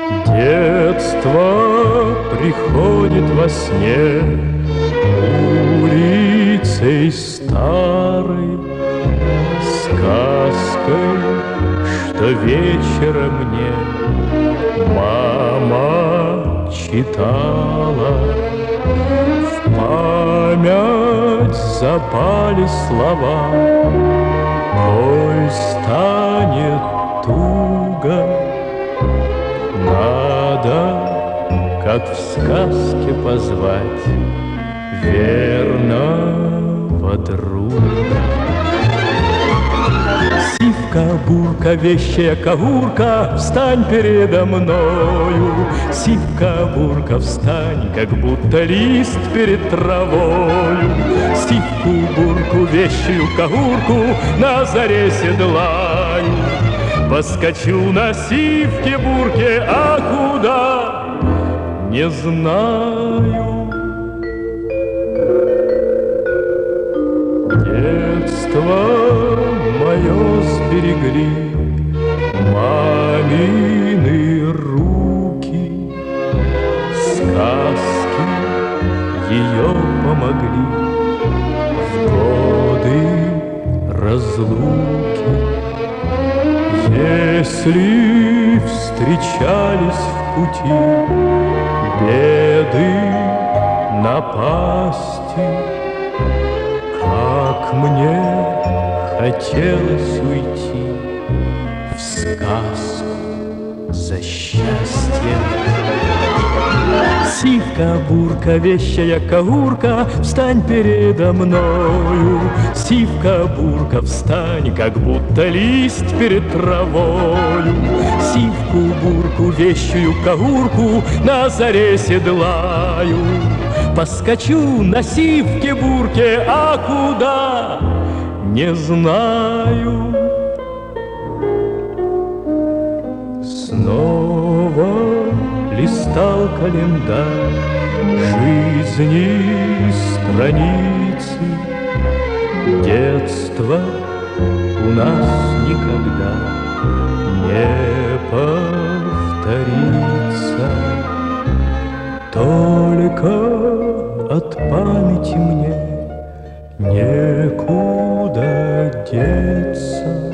Детство приходит во сне улицей старой, сказкой, что вечером мне мама читала. В память запали слова: коль станет туго, надо, как в сказке, позвать верного друга. Сивка-бурка, вещая кавурка, встань передо мною. Сивка-бурка, встань, как будто лист перед травою. Сивку-бурку, вещую кавурку на заре седлаю. Поскочу на сивке-бурке, а куда — не знаю. Детство мое сберегли мамины руки, сказки ее помогли в годы разлуки. Если встречались в пути беды, напасти, как мне хотелось уйти в сказку за счастье. Сивка-бурка, вещая кавурка, встань передо мною. Сивка-бурка, встань, как будто лист перед травою. Сивку-бурку, вещую кавурку на заре седлаю. Поскочу на сивке-бурке, а куда — не знаю. Снова листал календарь жизни страницы. Детство у нас никогда не повторится. Только от памяти мне некуда деться.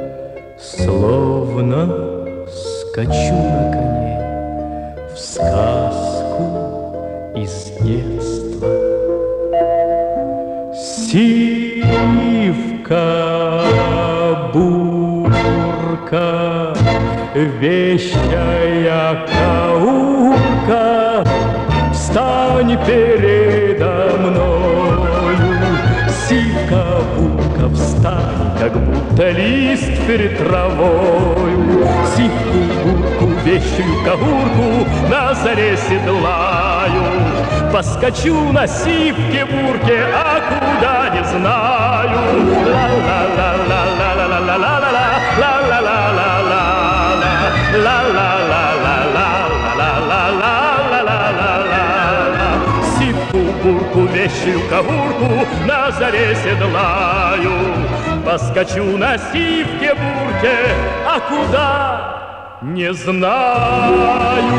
Словно скачу на коне в сказку из детства. Сивка-бурка, вещая кавурка, встань передо мною. Сивка-бурка, встань, как будто лист перед травою. Сивку-бурку, вещую кавурку на заре седлаю. Поскочу на сивке-бурке, а куда — не знаю. Ла-ла-ла-ла-ла-ла-ла-ла-ла-ла, ла-ла-ла-ла-ла-ла-ла-ла-ла-ла-ла-ла-ла-ла. Сивку-бурку, вещую кавурку на заре седлаю. Поскочу на сивке-бурке, а куда — не знаю.